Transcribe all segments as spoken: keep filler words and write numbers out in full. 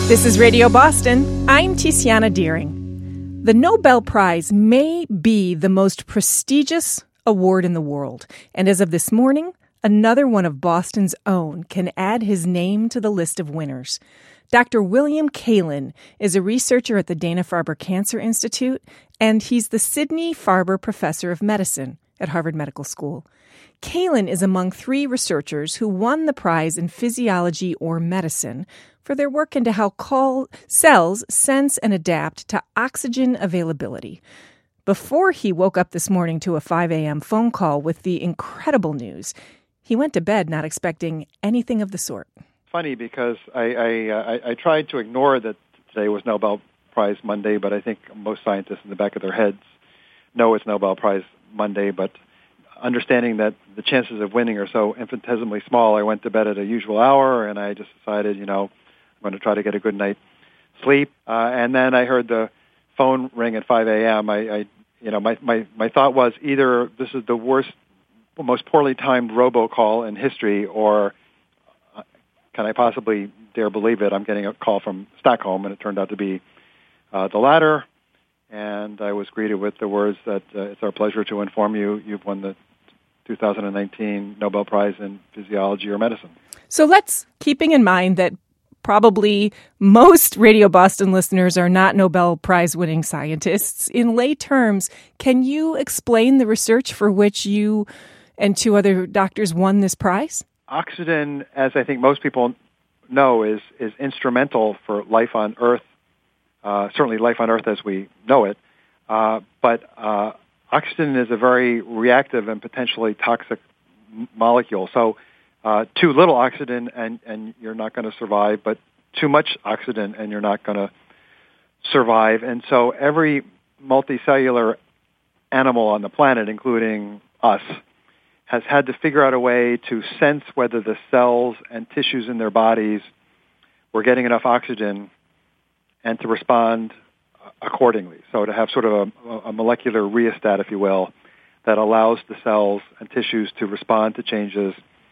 This is Radio Boston. I'm Tiziana Deering. The Nobel Prize may be the most prestigious award in the world. And as of this morning, another one of Boston's own can add his name to the list of winners. Doctor William Kaelin is a researcher at the Dana-Farber Cancer Institute, and he's the Sidney Farber Professor of Medicine at Harvard Medical School. Kaelin is among three researchers who won the prize in physiology or medicine for their work into how call cells sense and adapt to oxygen availability. Before he woke up this morning to a five a.m. phone call with the incredible news, he went to bed not expecting anything of the sort. Funny because I, I, uh, I, I tried to ignore that today was Nobel Prize Monday, but I think most scientists in the back of their heads know it's Nobel Prize Monday, but understanding that the chances of winning are so infinitesimally small, I went to bed at a usual hour, and I just decided, you know, I'm going to try to get a good night's sleep. Uh, and then I heard the phone ring at five a.m. I, I you know, my, my, my thought was either this is the worst, most poorly timed robocall in history, or uh, can I possibly dare believe it? I'm getting a call from Stockholm, and it turned out to be uh, the latter. And I was greeted with the words that uh, it's our pleasure to inform you you've won the two thousand nineteen Nobel Prize in Physiology or Medicine. So let's, keeping in mind that probably most Radio Boston listeners are not Nobel Prize-winning scientists, in lay terms, can you explain the research for which you and two other doctors won this prize? Oxygen, as I think most people know, is, is instrumental for life on Earth, uh, certainly life on Earth as we know it, uh, but uh, oxygen is a very reactive and potentially toxic m- molecule. So uh, too little oxygen and, and you're not going to survive, but too much oxygen and you're not going to survive. And so every multicellular animal on the planet, including us, has had to figure out a way to sense whether the cells and tissues in their bodies were getting enough oxygen and to respond accordingly. So to have sort of a, a molecular rheostat, if you will, that allows the cells and tissues to respond to changes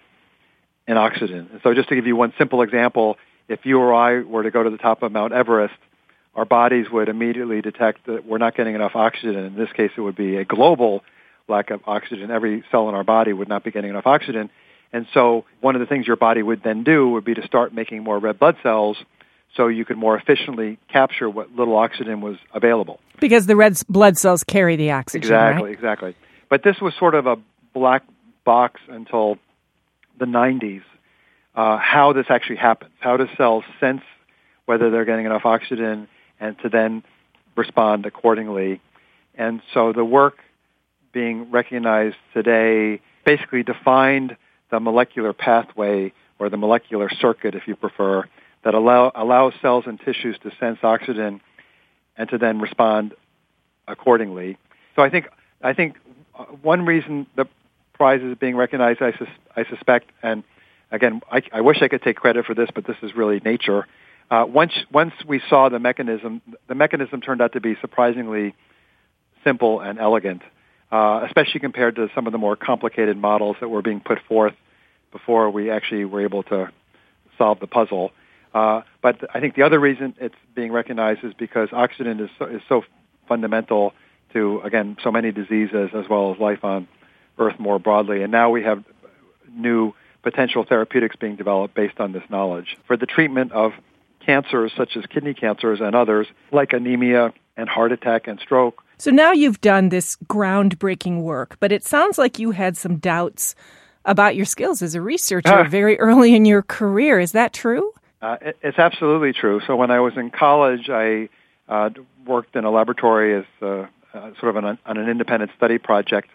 in oxygen. And so just to give you one simple example, if you or I were to go to the top of Mount Everest, our bodies would immediately detect that we're not getting enough oxygen. In this case, it would be a global lack of oxygen. Every cell in our body would not be getting enough oxygen. And so one of the things your body would then do would be to start making more red blood cells so you could more efficiently capture what little oxygen was available. Because the red blood cells carry the oxygen, Exactly, right? exactly. But this was sort of a black box until the nineties, uh, how this actually happens. How do cells sense whether they're getting enough oxygen and to then respond accordingly? And so the work being recognized today basically defined the molecular pathway, or the molecular circuit, if you prefer, that allow, allows cells and tissues to sense oxygen and to then respond accordingly. So I think I think one reason the prize is being recognized, I, sus- I suspect, and again, I, I wish I could take credit for this, but this is really nature. Uh, once once we saw the mechanism, the mechanism turned out to be surprisingly simple and elegant, uh, especially compared to some of the more complicated models that were being put forth before we actually were able to solve the puzzle. Uh, but I think the other reason it's being recognized is because oxygen is so, is so fundamental to, again, so many diseases as well as life on Earth more broadly. And now we have new potential therapeutics being developed based on this knowledge for the treatment of cancers such as kidney cancers and others like anemia and heart attack and stroke. So now you've done this groundbreaking work, but it sounds like you had some doubts about your skills as a researcher very early in your career. Is that true? Uh, it, it's absolutely true. So when I was in college, I uh, worked in a laboratory as uh, uh, sort of an, on an independent study project,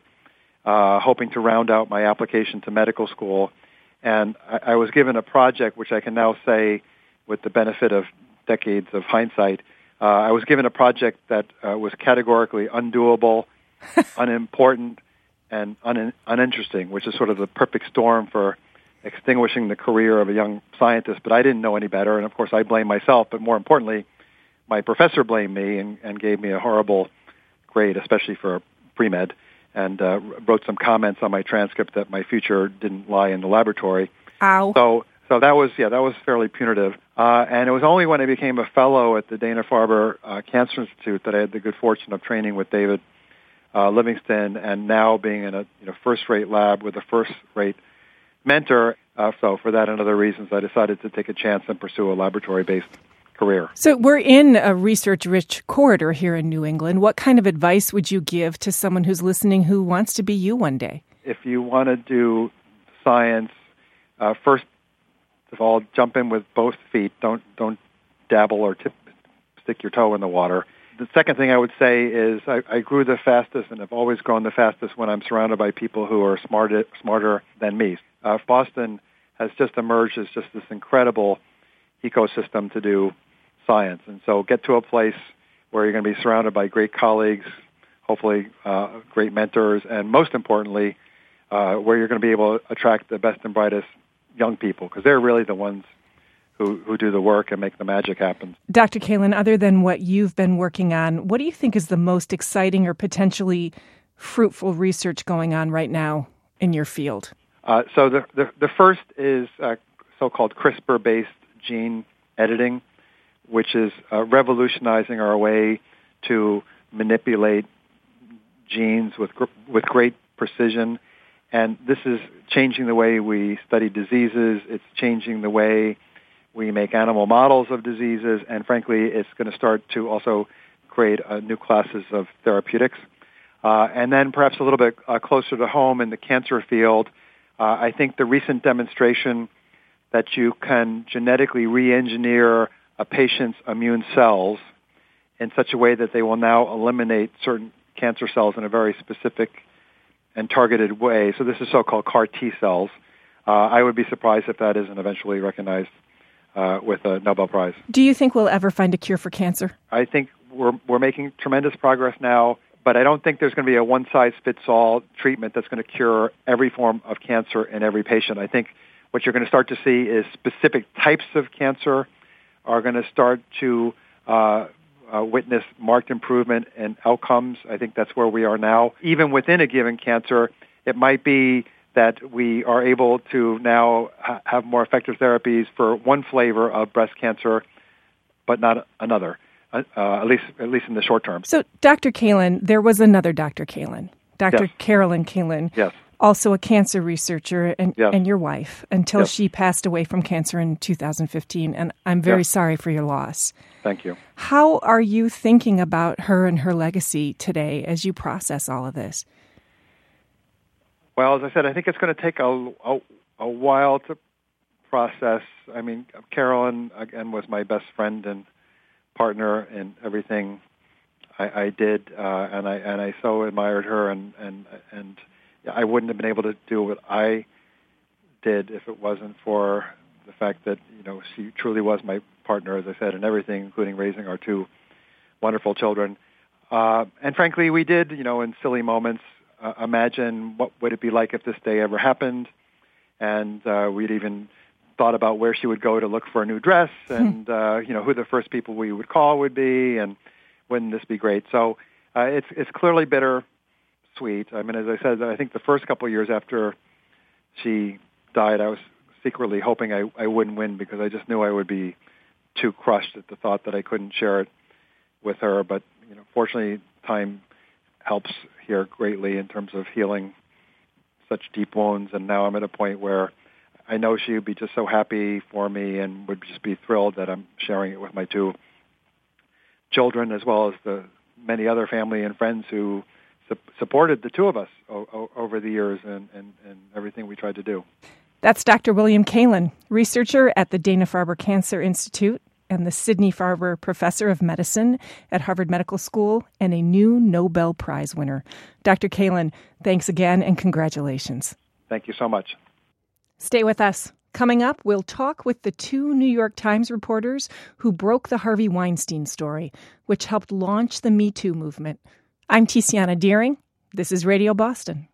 uh, hoping to round out my application to medical school. And I, I was given a project, which I can now say with the benefit of decades of hindsight, uh, I was given a project that uh, was categorically undoable, unimportant, and un- uninteresting, which is sort of the perfect storm for extinguishing the career of a young scientist. But I didn't know any better, and of course I blame myself, but more importantly, my professor blamed me and, and gave me a horrible grade, especially for pre-med, and uh, wrote some comments on my transcript that my future didn't lie in the laboratory. Ow. So So that was, yeah, that was fairly punitive. Uh, and it was only when I became a fellow at the Dana-Farber uh, Cancer Institute that I had the good fortune of training with David uh, Livingston and now being in a you know, first-rate lab with a first-rate mentor. Uh, so for that and other reasons, I decided to take a chance and pursue a laboratory-based career. So we're in a research-rich corridor here in New England. What kind of advice would you give to someone who's listening who wants to be you one day? If you want to do science, uh, first of all, jump in with both feet. Don't don't dabble or tip, stick your toe in the water. The second thing I would say is I, I grew the fastest and have always grown the fastest when I'm surrounded by people who are smarter, smarter than me. Uh, Boston has just emerged as just this incredible ecosystem to do science. And so get to a place where you're going to be surrounded by great colleagues, hopefully uh, great mentors, and most importantly, uh, where you're going to be able to attract the best and brightest young people, because they're really the ones who, who do the work and make the magic happen. Doctor Kaelin, other than what you've been working on, what do you think is the most exciting or potentially fruitful research going on right now in your field? Uh, so the, the, the first is uh, so-called CRISPR-based gene editing, which is uh, revolutionizing our way to manipulate genes with gr- with great precision. And this is changing the way we study diseases. It's changing the way we make animal models of diseases. And frankly, it's going to start to also create uh, new classes of therapeutics. Uh, and then perhaps a little bit uh, closer to home in the cancer field, uh, I think the recent demonstration that you can genetically re-engineer a patient's immune cells in such a way that they will now eliminate certain cancer cells in a very specific and targeted way. So this is so-called C A R T cells. Uh, I would be surprised if that isn't eventually recognized uh, with a Nobel Prize. Do you think we'll ever find a cure for cancer? I think we're we're making tremendous progress now, but I don't think there's going to be a one-size-fits-all treatment that's going to cure every form of cancer in every patient. I think what you're going to start to see is specific types of cancer are going to start to uh, uh, witness marked improvement in outcomes. I think that's where we are now. Even within a given cancer, it might be that we are able to now ha- have more effective therapies for one flavor of breast cancer, but not another, uh, uh, at least at least in the short term. So, Doctor Kaelin, there was another Doctor Kaelin, Doctor Yes. Carolyn Kaelin. Yes. Also a cancer researcher, and, Yes. and your wife, until Yes. she passed away from cancer in two thousand fifteen. And I'm very Yes. sorry for your loss. Thank you. How are you thinking about her and her legacy today as you process all of this? Well, as I said, I think it's going to take a, a, a while to process. I mean, Carolyn, again, was my best friend and partner in everything I, I did, uh, and I and I so admired her, and, and, and I wouldn't have been able to do what I did if it wasn't for the fact that, you know, she truly was my partner, as I said, in everything, including raising our two wonderful children. Uh, and frankly, we did, you know, in silly moments, uh, imagine what would it be like if this day ever happened. And uh, we'd even thought about where she would go to look for a new dress and, uh, you know, who the first people we would call would be, and wouldn't this be great? So uh, it's it's clearly bitter. Sweet. I mean, as I said, I think the first couple of years after she died, I was secretly hoping I, I wouldn't win because I just knew I would be too crushed at the thought that I couldn't share it with her. But, you know, fortunately, time helps here greatly in terms of healing such deep wounds. And now I'm at a point where I know she would be just so happy for me and would just be thrilled that I'm sharing it with my two children, as well as the many other family and friends who supported the two of us o- o- over the years and, and, and everything we tried to do. That's Doctor William Kaelin, researcher at the Dana-Farber Cancer Institute and the Sidney Farber Professor of Medicine at Harvard Medical School and a new Nobel Prize winner. Doctor Kaelin, thanks again and congratulations. Thank you so much. Stay with us. Coming up, we'll talk with the two New York Times reporters who broke the Harvey Weinstein story, which helped launch the Me Too movement. I'm Tiziana Dearing. This is Radio Boston.